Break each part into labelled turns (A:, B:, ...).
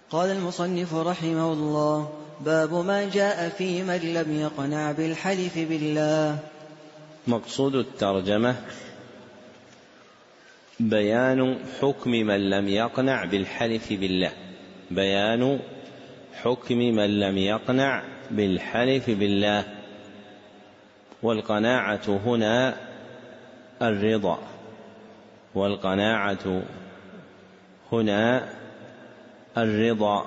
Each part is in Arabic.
A: قال المصنف رحمه الله: باب ما جاء في من لم يقنع بالحلف بالله.
B: مقصود الترجمة بيان حكم من لم يقنع بالحلف بالله، بيان حكم من لم يقنع بالحلف بالله. والقناعة هنا الرضا، والقناعة هنا الرضا.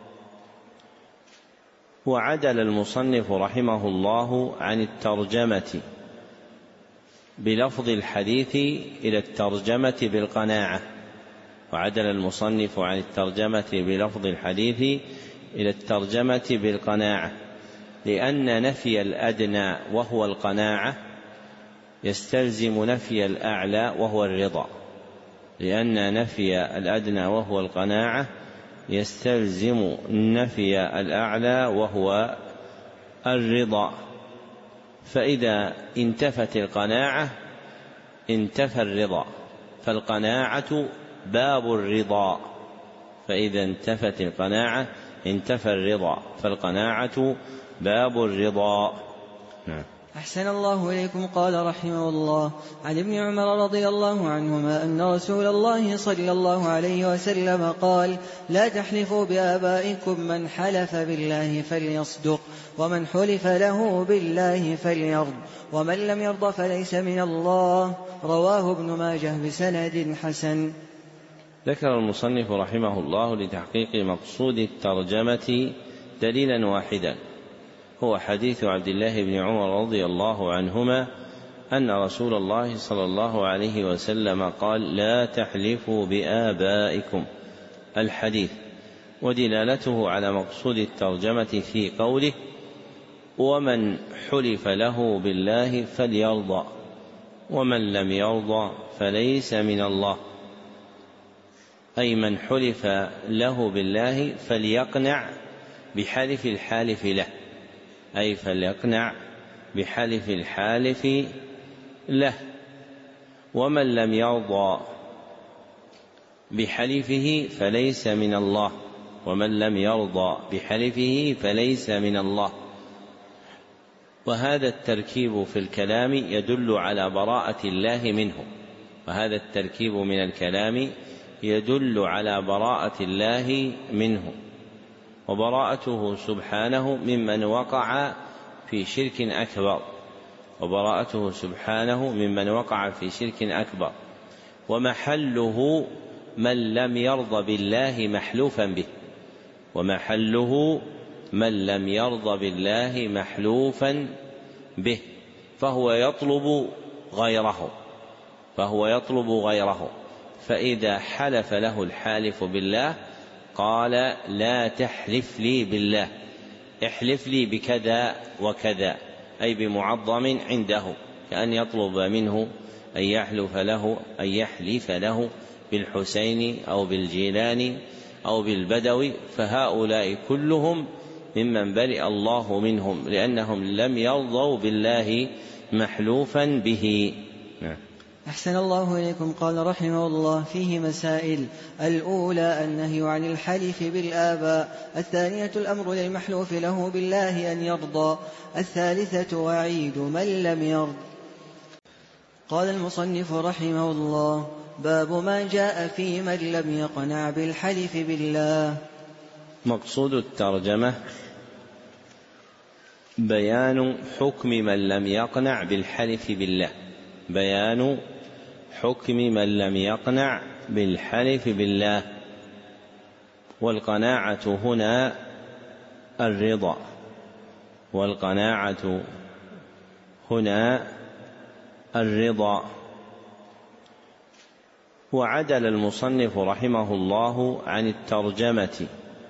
B: وعدل المصنف رحمه الله عن الترجمة بلفظ الحديث إلى الترجمة بالقناعة، وعدل المصنف عن الترجمة بلفظ الحديث إلى الترجمة بالقناعة، لأن نفي الأدنى وهو القناعة يستلزم نفي الأعلى وهو الرضا، لأن نفي الأدنى وهو القناعة يستلزم نفي الأعلى وهو الرضا. فإذا انتفت القناعة انتفى الرضا، فالقناعة باب الرضا، فإذا انتفت القناعة انتفى الرضا، فالقناعة باب الرضا. نعم.
A: أحسن الله إليكم. قال رحمه الله: عن ابن عمر رضي الله عنهما أن رسول الله صلى الله عليه وسلم قال: لا تحلفوا بآبائكم، من حلف بالله فليصدق، ومن حلف له بالله فليرض، ومن لم يرض فليس من الله. رواه ابن ماجه بسند حسن.
B: ذكر المصنف رحمه الله لتحقيق مقصود الترجمة دليلا واحدا، هو حديث عبد الله بن عمر رضي الله عنهما أن رسول الله صلى الله عليه وسلم قال: لا تحلفوا بآبائكم، الحديث. ودلالته على مقصود الترجمة في قوله: ومن حلف له بالله فليرضى، ومن لم يرضى فليس من الله، أي من حلف له بالله فليقنع بحلف الحالف له، أي فليقنع بحلف الحالف له. ومن لم يرضى بحلفه فليس من الله، ومن لم يرضى بحلفه فليس من الله. وهذا التركيب في الكلام يدل على براءة الله منه، وهذا التركيب من الكلام يدل على براءة الله منه، وبراءته سبحانه ممن وقع في شرك أكبر، وبراءته سبحانه ممن وقع في شرك أكبر. ومحله من لم يرض بالله محلوفا به، ومحله من لم يرض بالله محلوفا به، فهو يطلب غيره. فإذا حلف له الحالف بالله قال: لا تحلف لي بالله، احلف لي بكذا وكذا، أي بمعظم عنده، كأن يطلب منه أن يحلف له بالحسين أو بالجيلاني أو بالبدوي، فهؤلاء كلهم ممن برئ الله منهم، لأنهم لم يرضوا بالله محلوفا به.
A: أحسن الله إليكم. قال رحمه الله: فيه مسائل: الأولى النهي عن الحلف بالآباء، الثانية الأمر للمحلوف له بالله أن يرضى، الثالثة وعيد من لم يرض. قال المصنف رحمه الله: باب ما جاء في من لم يقنع بالحلف بالله.
B: مقصود الترجمة بيان حكم من لم يقنع بالحلف بالله، بيان حكم من لم يقنع بالحلف بالله. والقناعة هنا الرضا، والقناعة هنا الرضا. وعدل المصنف رحمه الله عن الترجمة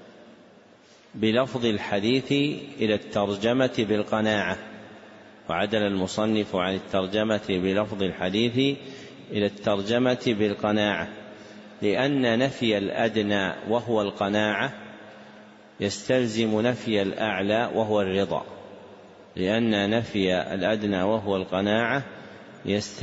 B: بلفظ الحديث إلى الترجمة بالقناعة، وعدل المصنف عن الترجمة بلفظ الحديث إلى الترجمة بالقناعة، لأن نفي الأدنى وهو القناعة يستلزم نفي الأعلى وهو الرضا، لأن نفي الأدنى وهو القناعة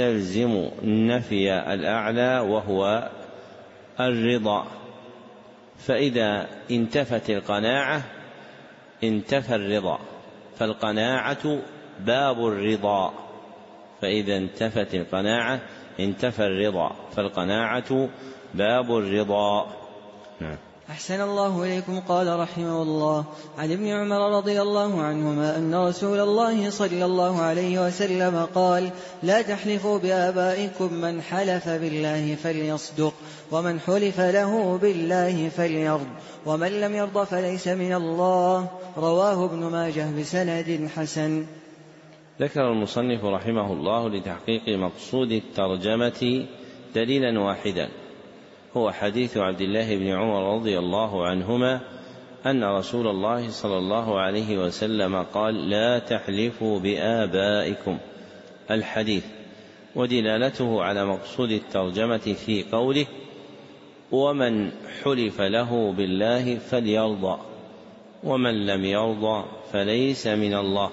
B: يستلزم نفي الأعلى وهو الرضا. فإذا انتفت القناعة انتفى الرضا، فالقناعة باب الرضا، فإذا انتفت القناعة انتفى الرضا، فالقناعة باب الرضا.
A: أحسن الله إليكم. قال رحمه الله: عن ابن عمر رضي الله عنهما أن رسول الله صلى الله عليه وسلم قال: لا تحلفوا بآبائكم، من حلف بالله فليصدق، ومن حلف له بالله فليرض، ومن لم يرض فليس من الله. رواه ابن ماجه بسند حسن.
B: ذكر المصنف رحمه الله لتحقيق مقصود الترجمة دليلا واحدا، هو حديث عبد الله بن عمر رضي الله عنهما أن رسول الله صلى الله عليه وسلم قال: لا تحلفوا بآبائكم، الحديث، ودلالته على مقصود الترجمة في قوله: ومن حلف له بالله فليرضى، ومن لم يرضى فليس من الله،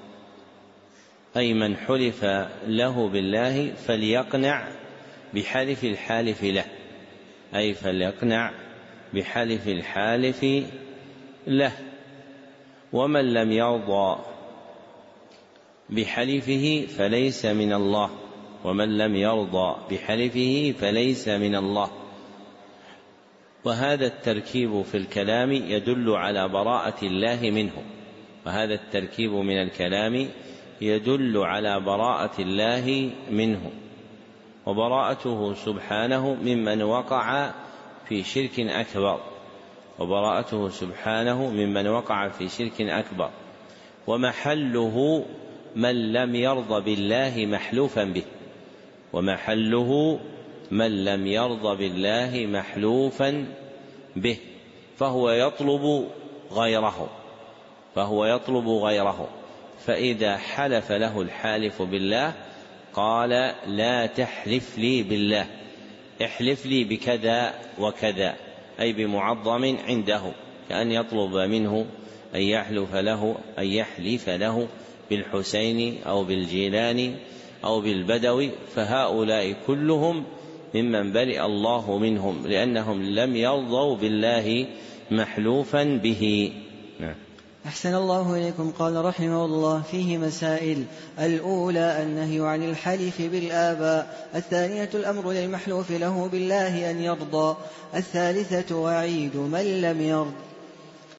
B: أي من حلف له بالله فليقنع بحلف الحالف له، أي فليقنع بحلف الحالف له، ومن لم يرضى بحلفه فليس من الله، ومن لم يرضى بحلفه فليس من الله. وهذا التركيب في الكلام يدل على براءة الله منه، وهذا التركيب من الكلام يدل على براءة الله منه، وبراءته سبحانه ممن وقع في شرك أكبر، وبراءته سبحانه ممن وقع في شرك أكبر. ومحله من لم يرض بالله محلوفا به، ومحله من لم يرض بالله محلوفا به، فهو يطلب غيره، فإذا حلف له الحالف بالله قال: لا تحلف لي بالله، احلف لي بكذا وكذا، أي بمعظم عنده، كأن يطلب منه أن يحلف له بالحسين أو بالجيلاني أو بالبدوي، فهؤلاء كلهم ممن برئ الله منهم، لأنهم لم يرضوا بالله محلوفا به.
A: أحسن الله إليكم. قال رحمه الله: فيه مسائل: الأولى النهي عن الحلف بالآباء، الثانية الأمر للمحلوف له بالله أن يرضى، الثالثة وعيد من لم يرض.